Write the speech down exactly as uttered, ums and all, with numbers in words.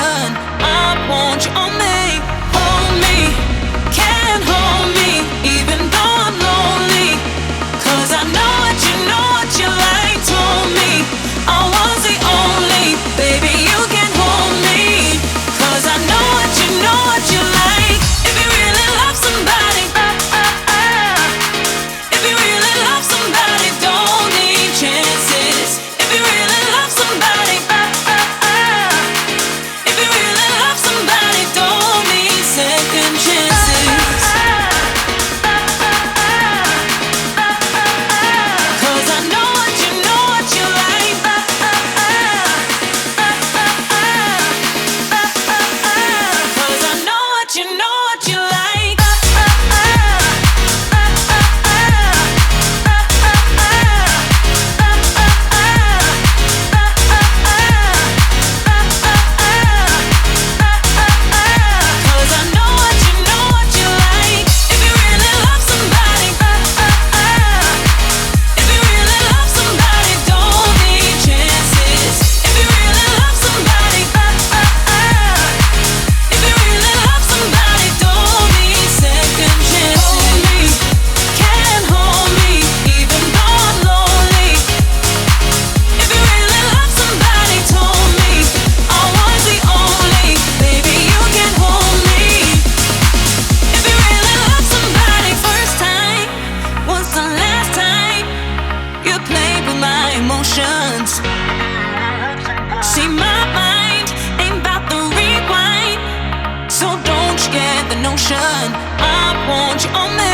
emotion. I want you on me. Hold me, can't hold me, even though I'm lonely. 'Cause I know what you know what you like. Told me I was the only. Baby, you can hold me. 'Cause I know what you know what you like. If you really love somebody, uh, uh, uh. If you really love somebody, don't need chances. If you really love somebody, uh, uh, uh. If you really love somebody, don't need second chances. 'Cause I know what you know what you like. 'Cause I know what you know what you like. Cause I know what you know what you like. If you really love somebody, if you really love somebody, don't need chances. If you really love somebody, if you really love somebody, don't need second chances. Hold me, can't hold me, even though I'm lonely. If you really love somebody, told me I was the only. Baby, you can hold me. If you really love somebody, first time was the last time you played with my emotions. See, my mind ain't about the rewind, so don't you get the notion. I want you on me.